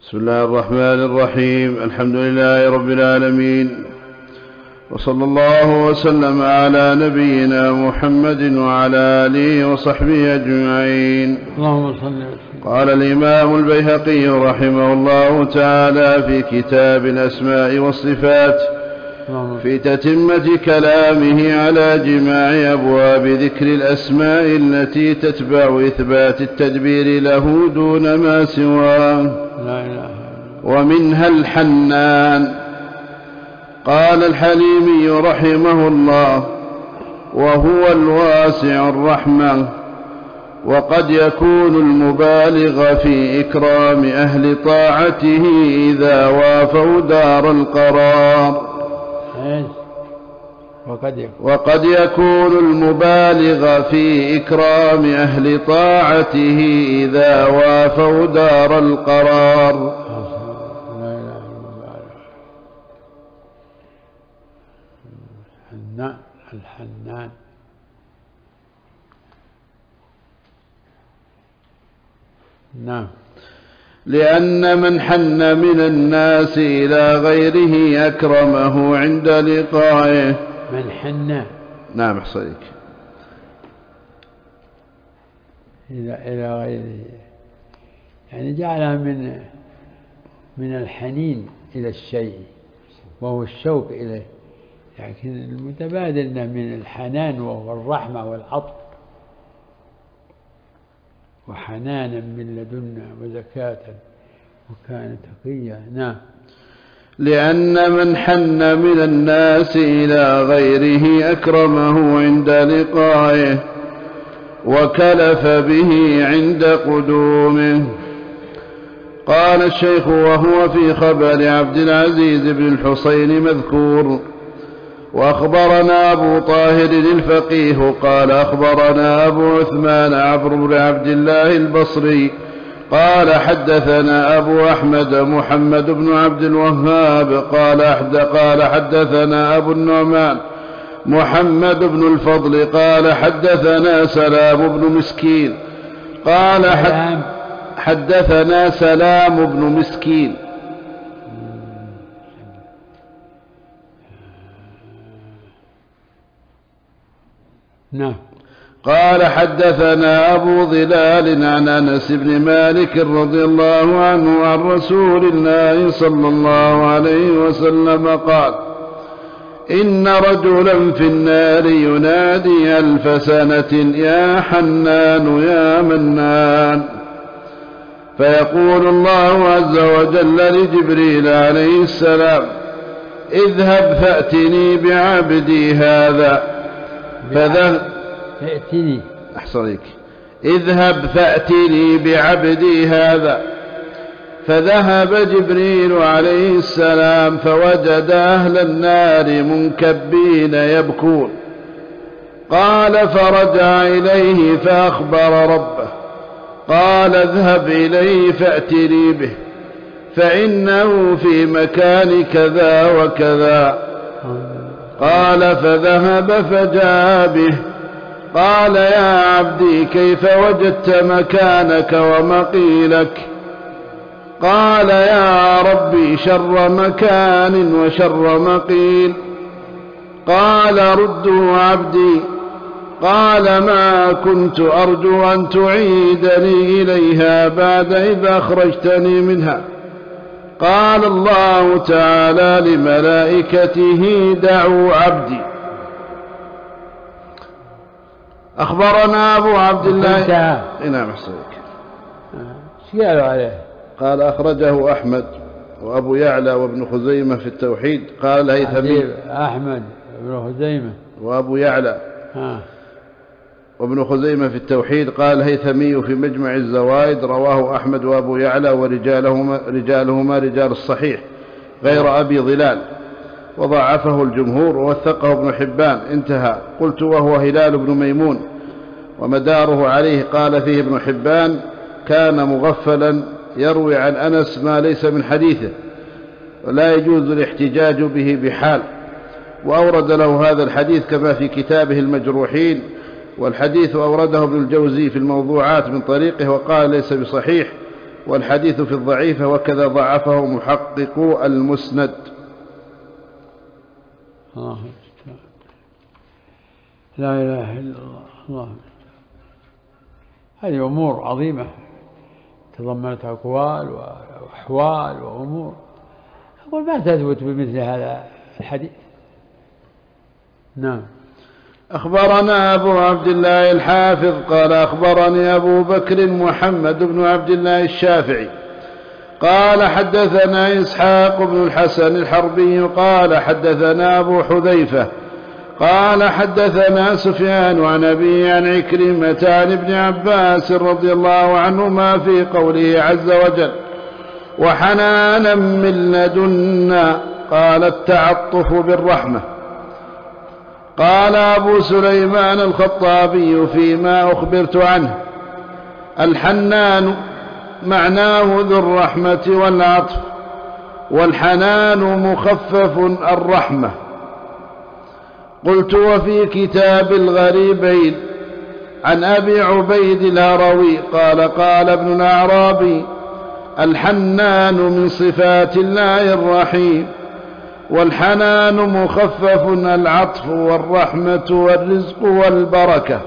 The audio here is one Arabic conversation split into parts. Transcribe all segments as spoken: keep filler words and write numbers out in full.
بسم الله الرحمن الرحيم. الحمد لله رب العالمين، وصلى الله وسلم على نبينا محمد وعلى آله وصحبه أجمعين. اللهم صل وسلم. قال الإمام البيهقي رحمه الله تعالى في كتاب الأسماء والصفات في تتمة كلامه على جماع أبواب ذكر الأسماء التي تتبع إثبات التدبير له دون ما سواه: لا إله. ومنها الحنان. قال الحليمي رحمه الله: وهو الواسع الرحمة. وقد يكون المبالغ في إكرام أهل طاعته إذا وافوا دار القرار. وقد يكون, وقد يكون المبالغ في إكرام أهل طاعته إذا وافوا دار القرار. الحنان الحنان نعم. لأن من حن من الناس إلى غيره أكرمه عند لقائه. من حن نعم أحصيك. إلى إلى غيره يعني جعلها من من الحنين إلى الشيء وهو الشوق إليه، لكن المتبادل من الحنان وهو الرحمة والعطف، وحنانا من لدنا وزكاة وكان تقيا. نعم. لأن من حن من الناس إلى غيره أكرمه عند لقائه وكلف به عند قدومه. قال الشيخ وهو في خبر عبد العزيز بن الحصين مذكور: وأخبرنا أبو طاهر الفقيه قال أخبرنا أبو عثمان عمرو بن عبد الله البصري قال حدثنا أبو أحمد محمد بن عبد الوهاب قال أحد قال حدثنا أبو النعمان محمد بن الفضل قال حدثنا سلام بن مسكين قال حد حدثنا سلام بن مسكين نعم. قال حدثنا أبو ظلال عن أنس بن مالك رضي الله عنه عن رسول الله صلى الله عليه وسلم قال: إن رجلا في النار ينادي ألف سنة يا حنان يا منان، فيقول الله عز وجل لجبريل عليه السلام: اذهب فأتني بعبدي هذا. فذهب فأتني أحصريك اذهب فأتني بعبدي هذا. فذهب جبريل عليه السلام فوجد أهل النار منكبين يبكون. قال فرجع إليه فأخبر ربه قال: اذهب إليه فأتني به فإنه في مكان كذا وكذا. قال فذهب فجاء به. قال: يا عبدي كيف وجدت مكانك ومقيلك؟ قال: يا ربي شر مكان وشر مقيل. قال: ردوا عبدي. قال: ما كنت أرجو أن تعيدني إليها بعد إذا أخرجتني منها. قال الله تعالى لملائكته: دعوا عبدي. أخبرنا أبو عبد الله. نعم أحسنك. ايش قالوا عليه؟ قال أخرجه أحمد وأبو يعلى وابن خزيمة في التوحيد. قال الهيثمي أحمد وابن خزيمة وأبو يعلى ها. وابن خزيمة في التوحيد. قال الهيثمي في مجمع الزوائد: رواه أحمد وأبو يعلى ورجالهما رجالهما رجال الصحيح غير أبي ظلال، وضعفه الجمهور ووثقه ابن حبان. انتهى. قلت: وهو هلال بن ميمون ومداره عليه. قال فيه ابن حبان: كان مغفلا يروي عن أنس ما ليس من حديثه ولا يجوز الاحتجاج به بحال. وأورد له هذا الحديث كما في كتابه المجروحين، والحديث أورده ابن الجوزي في الموضوعات من طريقه وقال ليس بصحيح، والحديث في الضعيفة، وكذا ضعفه محقق المسند. الله لا إله إلا الله. الله هذه أمور عظيمة تضمنت أقوال وأحوال وأمور أقول ما تثبت بمثل هذا الحديث. نعم. أخبرنا أبو عبد الله الحافظ قال أخبرني أبو بكر محمد بن عبد الله الشافعي قال حدثنا إسحاق بن الحسن الحربي قال حدثنا أبو حذيفة قال حدثنا سفيان عن أبي عن عكرمة عن ابن عباس رضي الله عنهما في قوله عز وجل وحنانا من لدنا قال التعطف بالرحمة. قال أبو سليمان الخطابي فيما أخبرت عنه الحنان معناه ذو الرحمة والعطف، والحنان مخفف الرحمة. قلت وفي كتاب الغريبين عن أبي عبيد الهروي قال قال ابن الأعرابي الحنان من صفات الله الرحيم، والحنان مخفف العطف والرحمة والرزق والبركة.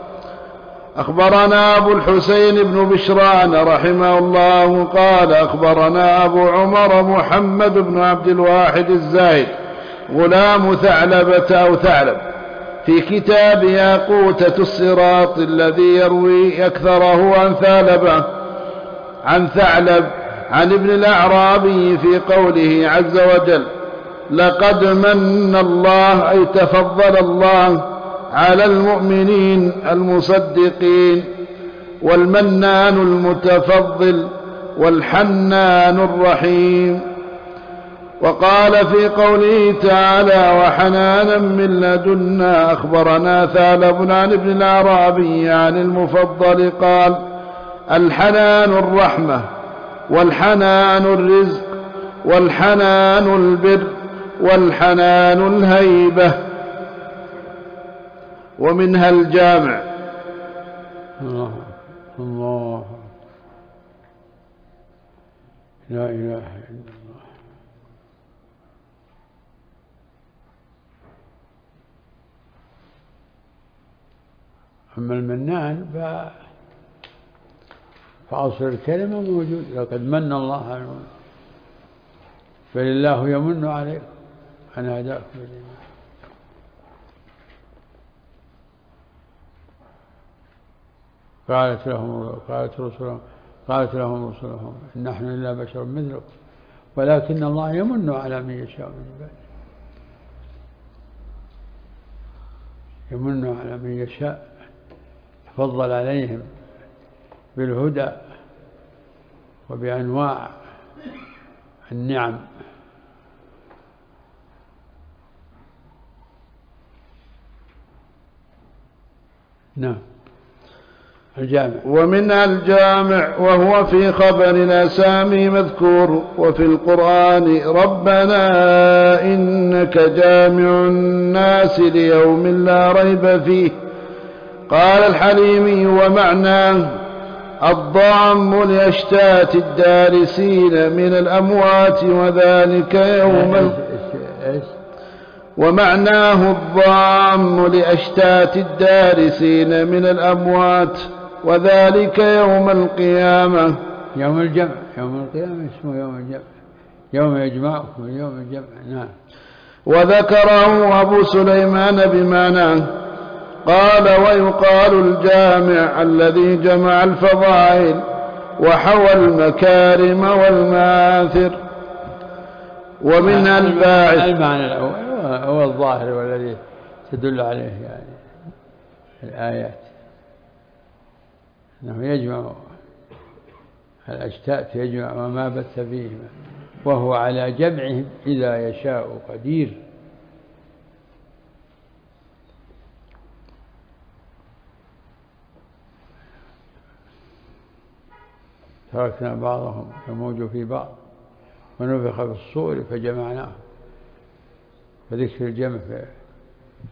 أخبرنا أبو الحسين بن بشران رحمه الله قال أخبرنا أبو عمر محمد بن عبد الواحد الزاهد غلام ثعلبة أو ثعلب في كتاب ياقوتة الصراط الذي يروي أكثره عن ثعلبة عن ثعلب عن ابن الأعرابي في قوله عز وجل لقد من الله أي تفضل الله على المؤمنين المصدقين، والمنان المتفضل، والحنان الرحيم. وقال في قوله تعالى وحنانا من لدنا أخبرنا ثعلب عن ابن الأعرابي عن المفضل قال الحنان الرحمة، والحنان الرزق، والحنان البر، والحنان الهيبة. ومنها الجامع. الله الله لا إله إلا الله. أما المنان فأصل الكلمة موجود لقد من الله على المؤمنين بل الله يمن عليكم أن هداكم للإيمان. قالت لهم قالت رسلهم قالت لهم رسلهم إن نحن إلا بشر مثلكم ولكن الله يمن على من يشاء من عباده. يمن على من يشاء، يفضل عليهم بالهدى وبأنواع النعم. نعم. الجامع. ومنها الجامع وهو في خبر الأسامي مذكور وفي القرآن ربنا إنك جامع الناس ليوم لا ريب فيه. قال الحليمي ومعناه الضام لأشتات الدارسين من الأموات وذلك يوم ومعناه الضام لأشتات الدارسين من الأموات وذلك يوم القيامة. يوم الجمع. يوم القيامة اسمه يوم الجمع، يوم يجمعكم يوم الجمع. نعم. وذكره أبو سليمان بمعناه. قال ويقال الجامع الذي جمع الفضائل وحوى المكارم والمآثر. ومنها الباعث. المعنى الأول هو الظاهر والذي تدل عليه يعني الآيات أنه يجمع الأشتات، يجمع وما بث فيهما وهو على جمعهم إذا يشاء قدير. تركنا بعضهم يموج في بعض ونفخ في الصور فجمعناه. فذكر الجمع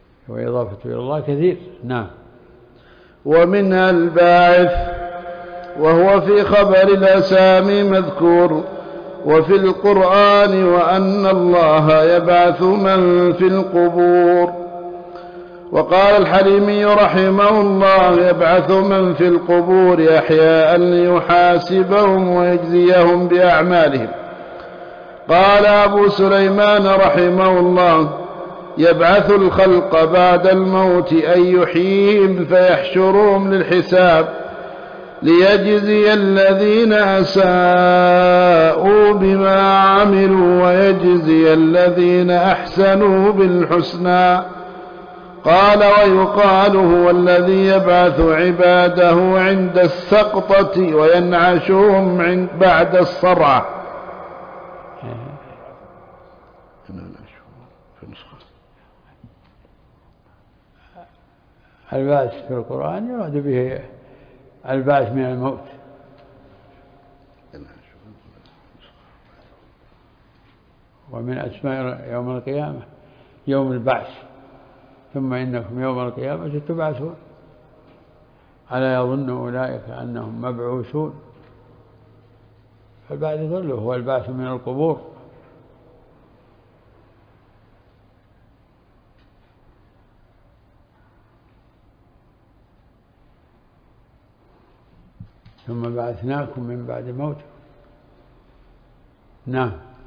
وإضافة إلى الله كثير. نعم. ومنها الباعث وهو في خبر الأسامي مذكور وفي القرآن وأن الله يبعث من في القبور. وقال الحليمي رحمه الله يبعث من في القبور أحياء ليحاسبهم ويجزيهم بأعمالهم. قال أبو سليمان رحمه الله يبعث الخلق بعد الموت أن يحييهم فيحشرهم للحساب ليجزي الذين أساءوا بما عملوا ويجزي الذين أحسنوا بالحسنى. قال ويقال هو الذي يبعث عباده عند السقطة وينعشهم عند بعد الصرعة. البعث في القرآن يراد به البعث من الموت، ومن أسماء يوم القيامة يوم البعث، ثم إنكم يوم القيامة تبعثون. ألا يظن أولئك أنهم مبعوثون؟ فالبعث كله هو البعث من القبور. ثم بعثناكم من بعد موتكم. نعم.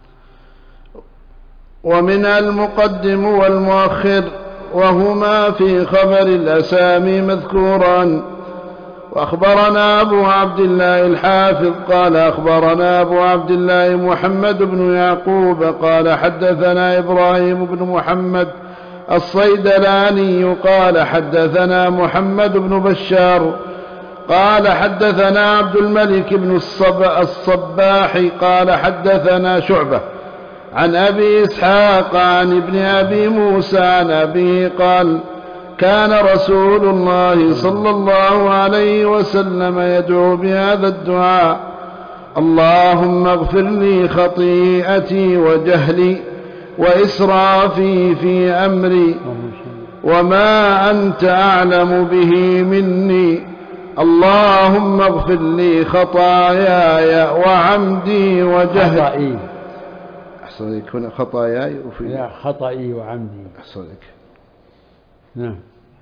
ومن المقدم والمؤخر وهما في خبر الأسامي مذكوران. وأخبرنا أبو عبد الله الحافظ قال أخبرنا أبو عبد الله محمد بن يعقوب قال حدثنا إبراهيم بن محمد الصيدلاني قال حدثنا محمد بن بشار قال حدثنا عبد الملك بن الصباح قال حدثنا شعبة عن أبي إسحاق عن ابن أبي موسى عن أبيه قال كان رسول الله صلى الله عليه وسلم يدعو بهذا الدعاء: اللهم اغفر لي خطيئتي وجهلي وإسرافي في أمري وما أنت أعلم به مني، اللهم اغفر لي خطاياي وعمدي وجهلي. خطئي أحسن يكون خطاياي وفي لا خطئي وعمدي. أحسن لك. نعم.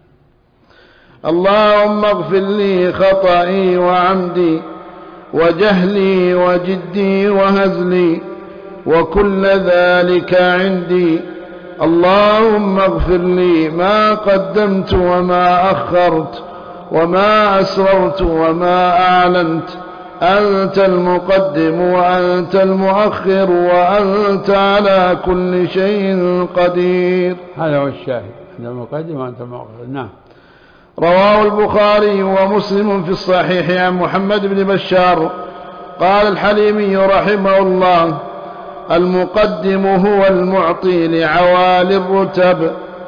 اللهم اغفر لي خطئي وعمدي وجهلي وجدي وهزلي وكل ذلك عندي، اللهم اغفر لي ما قدمت وما أخرت وما أسررت وما أعلنت، أنت المقدم وأنت المؤخر وأنت على كل شيء قدير. هذا هو الشاهد، أنت المقدم وأنت المؤخر. نعم. رواه البخاري ومسلم في الصحيح عن محمد بن بشار قال الحليمي رحمه الله: المقدم هو المعطي لعوالي الرتب.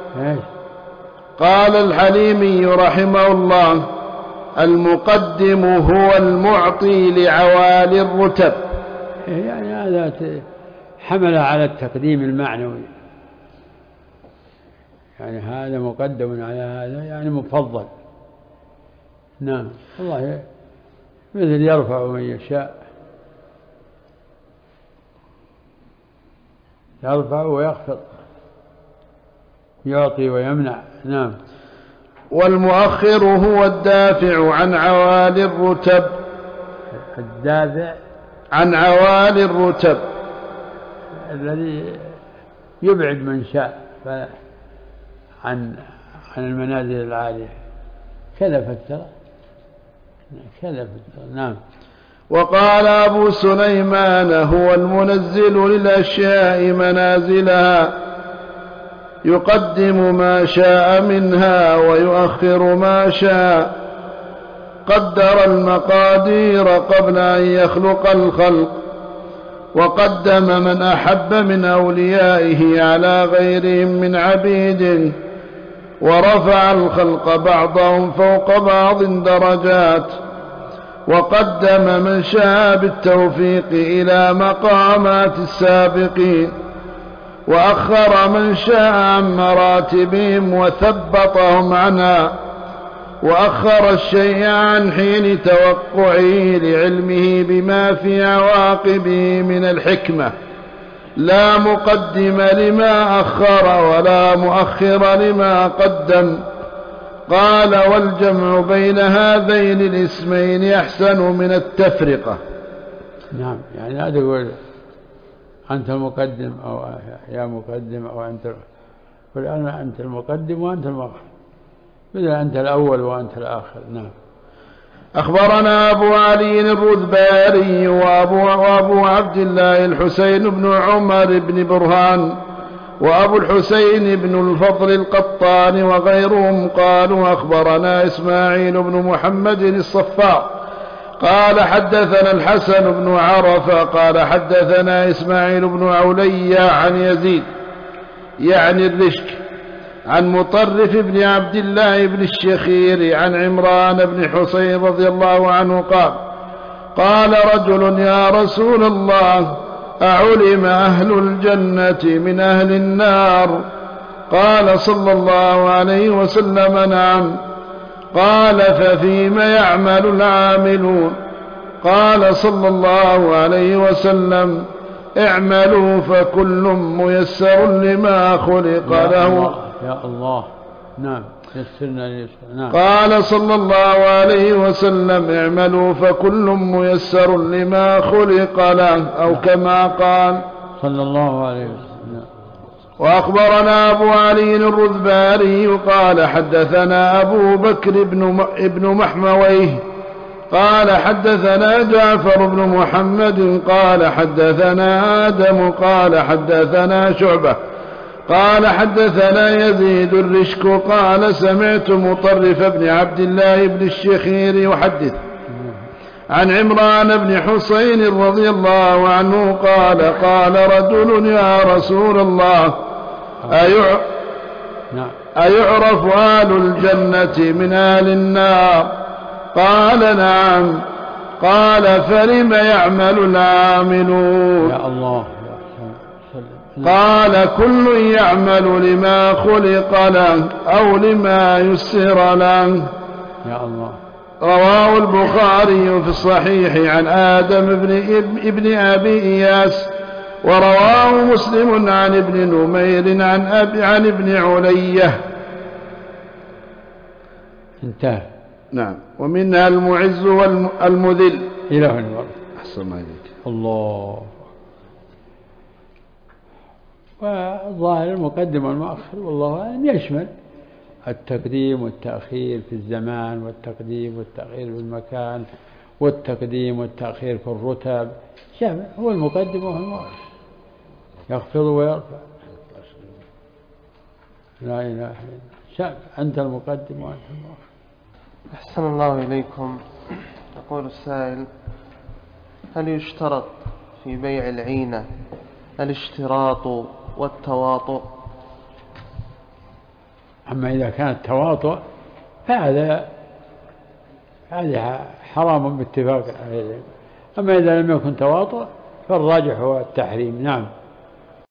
قال الحليمي رحمه الله: المقدم هو المعطي لعوالي الرتب. يعني هذا حمل على التقديم المعنوي، يعني هذا مقدم على هذا يعني مفضل. نعم. الله مثل يرفع من يشاء، يرفع ويخفض، يعطي ويمنع. نعم. والمؤخر هو الدافع عن عوالي الرتب. الدافع عن عوالي الرتب الذي يبعد من شاء عن عن المنازل العالية. كذا فترة كذا فترة. نعم. وقال أبو سليمان: هو المنزل للأشياء منازلها، يقدم ما شاء منها ويؤخر ما شاء، قدر المقادير قبل أن يخلق الخلق، وقدم من أحب من أوليائه على غيرهم من عبيده، ورفع الخلق بعضهم فوق بعض درجات، وقدم من شاء بالتوفيق إلى مقامات السابقين، وأخر من شاء عن مراتبهم وثبطهم عنها، وأخر الشيء عن حين توقعه لعلمه بما في عواقبه من الحكمة، لا مقدم لما أخر ولا مؤخر لما قدم. قال: والجمع بين هذين الاسمين أحسن من التفرقة. نعم، يعني لا تقول أنت المقدم أو يا مقدم أو أنت، قل أنا أنت المقدم وأنت المؤخر، إذا أنت الأول وأنت الآخر. نعم. أخبرنا أبو علي الرذباري وأبو, وأبو عبد الله الحسين بن عمر بن برهان وأبو الحسين بن الفضل القطان وغيرهم قالوا: أخبرنا إسماعيل بن محمد الصفار قال: حدثنا الحسن بن عرفة قال: حدثنا إسماعيل بن علي عن يزيد يعني الرشك عن مطرف بن عبد الله بن الشخير عن عمران بن حسين رضي الله عنه قال: قال رجل: يا رسول الله، أعلم أهل الجنة من أهل النار؟ قال صلى الله عليه وسلم: نعم. قال: ففيم يعمل العاملون؟ قال صلى الله عليه وسلم: اعملوا فكل ميسر لما خلق له. يا الله. نعم، يسرنا ليسر. نعم. قال صلى الله عليه وسلم: اعملوا فكل ميسر لما خلق له، أو كما قال صلى الله عليه وسلم. وأخبرنا أبو علي الرذباري قال: حدثنا أبو بكر بن محمويه قال: حدثنا جعفر بن محمد قال: حدثنا آدم قال: حدثنا شعبة قال: حدثنا يزيد الرشك قال: سمعت مطرف بن عبد الله بن الشخير يحدث عن عمران بن حسين رضي الله عنه قال: قال رجل: يا رسول الله، أيع... أيعرف أهل الجنة من أهل النار؟ قال: نعم. قال: فلم يعمل العاملون؟ يا الله. قال: كل يعمل لما خلق له أو لما يسر له. يا الله. رواه البخاري في الصحيح عن آدم بن ابن أبي إياس، ورواه مسلم عن ابن نمير عن أبي عن ابن علية. انتهى. نعم. ومنها المعز والمذل إلى هنا. أحسن ما إليك. الله. والظاهر المقدم والمؤخر والله أعلم يشمل التقديم والتأخير في الزمان، والتقديم والتأخير في المكان، والتقديم والتأخير في الرتب، شامل. هو المقدم وهو المؤخر، يخفض ويرفع. لا إله إلا الله. شامل. أنت المقدم وأنت المؤخر. أحسن الله إليكم. يقول السائل: هل يشترط في بيع العينة الاشتراط والتواطؤ؟ أما إذا كان التواطؤ فهذا هذا حرام باتفاق أهل العلم. أما إذا لم يكن تواطؤ فالراجح هو التحريم. نعم.